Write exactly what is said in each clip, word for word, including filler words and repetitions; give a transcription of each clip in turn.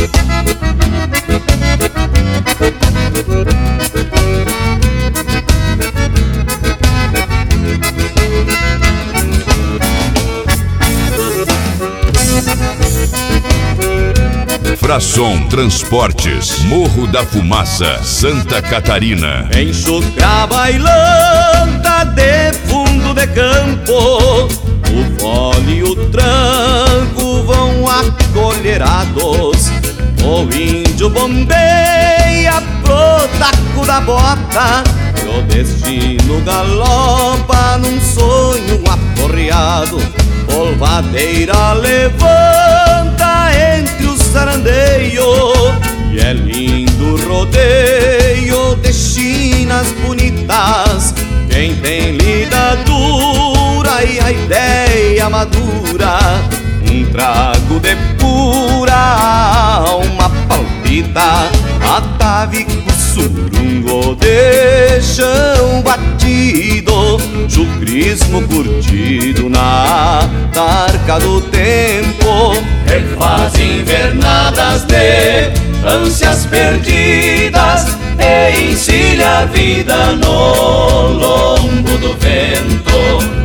Fração Transportes, Morro da Fumaça, Santa Catarina. Enxucra bailanta de fundo de campo, o fole e o tranco vão acolherados. O índio bombeia pro taco da bota, e o destino galopa num sonho aporreado. Polvadeira levanta entre os sarandeios, e é lindo rodeio de chinas bonitas. Quem tem lida dura e a ideia madura, um trago de pura alma palpita. Atavico surungo de chão batido, chucrismo curtido na tarca do tempo. Refaz invernadas de ânsias perdidas e encilha a vida no lombo do vento.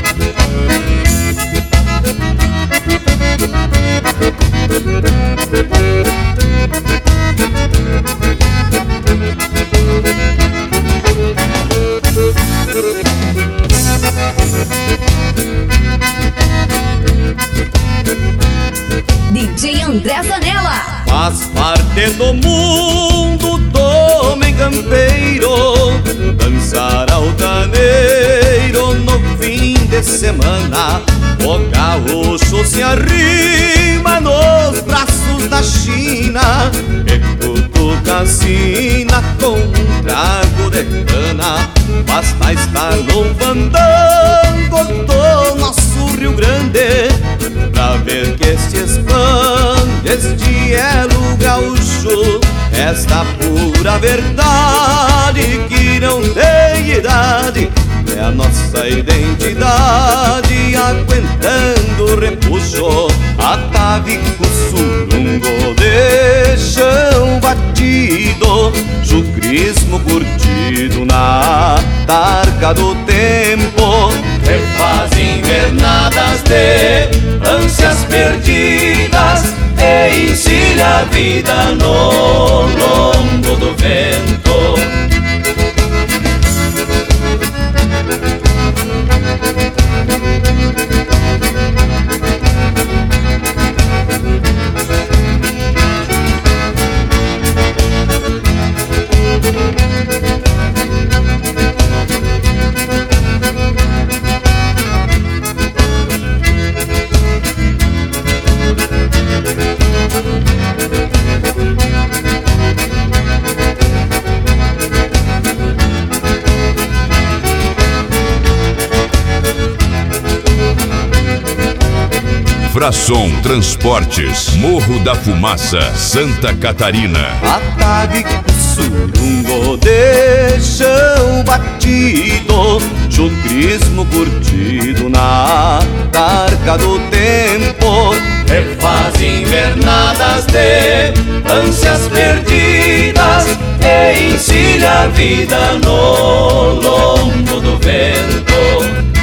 D J André Zanella faz parte do mundo do homem campeiro, dançar altaneiro no fim de semana. O gaúcho se arrima nos braços da China e cutuca a sina com um trago de cana. Basta estar no fandango do nosso Rio Grande pra ver que se expande este elo gaúcho, esta pura verdade que não tem idade. É a nossa identidade aguentando o repuxo. Atavico surungo de chão batido, chucrismo curtido na tarca do tempo. Refaz invernadas de ânsias perdidas e encilha a vida no lombo do vento. Fração Transportes, Morro da Fumaça, Santa Catarina. Atavico surungo de chão batido, chucrismo curtido na tarca do tempo. Refaz invernadas de ânsias perdidas e encilha a vida no lombo do vento.